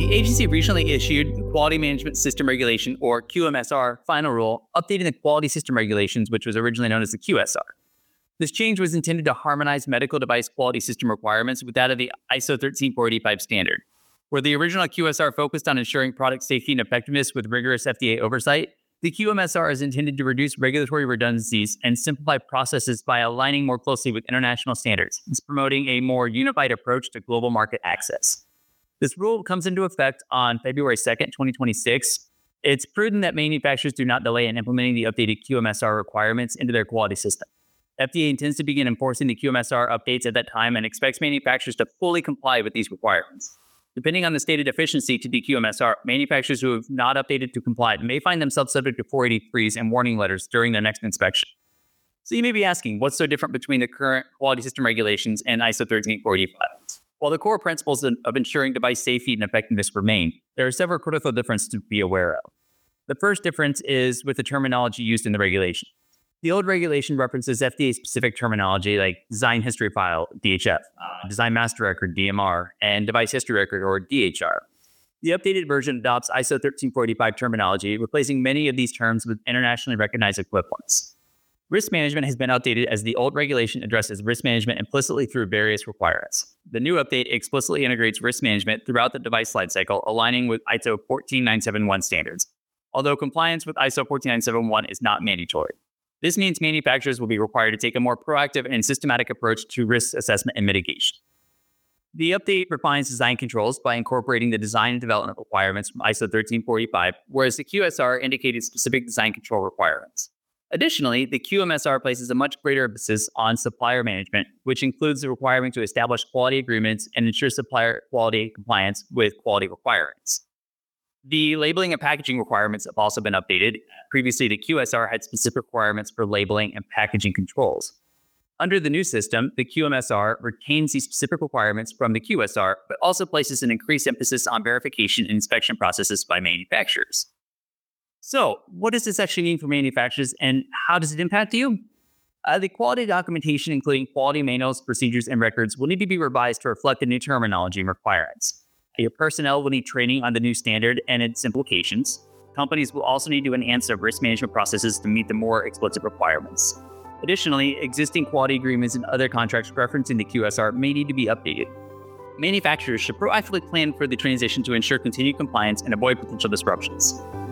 The agency recently issued the Quality Management System Regulation, or QMSR, final rule, updating the quality system regulations, which was originally known as the QSR. This change was intended to harmonize medical device quality system requirements with that of the ISO 13485 standard. Where the original QSR focused on ensuring product safety and effectiveness with rigorous FDA oversight, the QMSR is intended to reduce regulatory redundancies and simplify processes by aligning more closely with international standards. It's promoting a more unified approach to global market access. This rule comes into effect on February 2nd, 2026. It's prudent that manufacturers do not delay in implementing the updated QMSR requirements into their quality system. FDA intends to begin enforcing the QMSR updates at that time and expects manufacturers to fully comply with these requirements. Depending on the stated deficiency to the QMSR, manufacturers who have not updated to comply may find themselves subject to 483s and warning letters during their next inspection. So you may be asking, what's so different between the current quality system regulations and ISO 13485? While the core principles of ensuring device safety and effectiveness remain, there are several critical differences to be aware of. The first difference is with the terminology used in the regulation. The old regulation references FDA-specific terminology like Design History File, DHF, Design Master Record, DMR, and Device History Record, or DHR. The updated version adopts ISO 13485 terminology, replacing many of these terms with internationally recognized equivalents. Risk management has been updated as the old regulation addresses risk management implicitly through various requirements. The new update explicitly integrates risk management throughout the device lifecycle, aligning with ISO 14971 standards, although compliance with ISO 14971 is not mandatory. This means manufacturers will be required to take a more proactive and systematic approach to risk assessment and mitigation. The update refines design controls by incorporating the design and development requirements from ISO 13485, whereas the QSR indicated specific design control requirements. Additionally, the QMSR places a much greater emphasis on supplier management, which includes the requirement to establish quality agreements and ensure supplier quality compliance with quality requirements. The labeling and packaging requirements have also been updated. Previously, the QSR had specific requirements for labeling and packaging controls. Under the new system, the QMSR retains these specific requirements from the QSR, but also places an increased emphasis on verification and inspection processes by manufacturers. So, what does this actually mean for manufacturers, and how does it impact you? The quality documentation, including quality manuals, procedures, and records, will need to be revised to reflect the new terminology and requirements. Your personnel will need training on the new standard and its implications. Companies will also need to enhance their risk management processes to meet the more explicit requirements. Additionally, existing quality agreements and other contracts referencing the QSR may need to be updated. Manufacturers should proactively plan for the transition to ensure continued compliance and avoid potential disruptions.